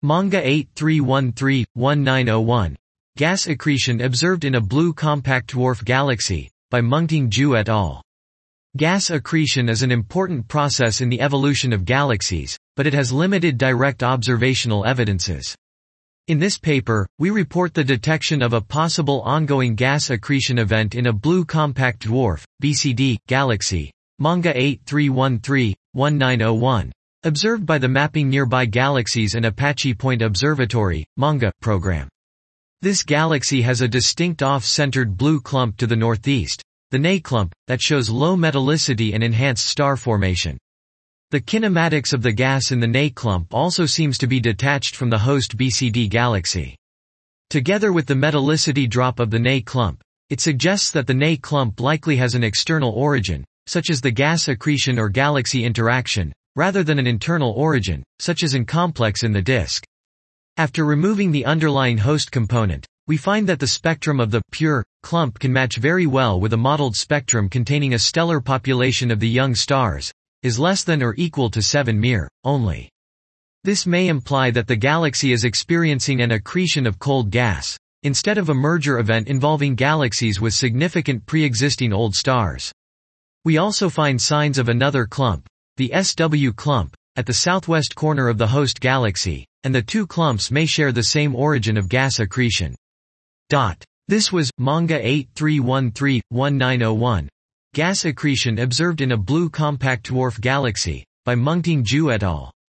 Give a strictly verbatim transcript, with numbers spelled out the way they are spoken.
Manga eight three one three one nine zero one. Gas accretion observed in a blue compact dwarf galaxy, by Mengting Zhu et al. Gas accretion is an important process in the evolution of galaxies, but it has limited direct observational evidences. In this paper, we report the detection of a possible ongoing gas accretion event in a blue compact dwarf (B C D) galaxy, Manga eight three one three one nine zero one, observed by the Mapping Nearby Galaxies and Apache Point Observatory (MANGA) program. This galaxy has a distinct off-centered blue clump to the northeast, the Ney clump, that shows low metallicity and enhanced star formation. The kinematics of the gas in the Ney clump also seems to be detached from the host B C D galaxy. Together with the metallicity drop of the Ney clump, it suggests that the Ney clump likely has an external origin, such as the gas accretion or galaxy interaction, rather than an internal origin, such as an complex in the disk. After removing the underlying host component, we find that the spectrum of the pure clump can match very well with a modeled spectrum containing a stellar population of the young stars, is less than or equal to seven M I R, only. This may imply that the galaxy is experiencing an accretion of cold gas, instead of a merger event involving galaxies with significant pre-existing old stars. We also find signs of another clump, the S W clump, at the southwest corner of the host galaxy, and the two clumps may share the same origin of gas accretion. Dot. This was Manga eight three one three one nine zero one. Gas accretion observed in a blue compact dwarf galaxy, by Mengting Zhu et al.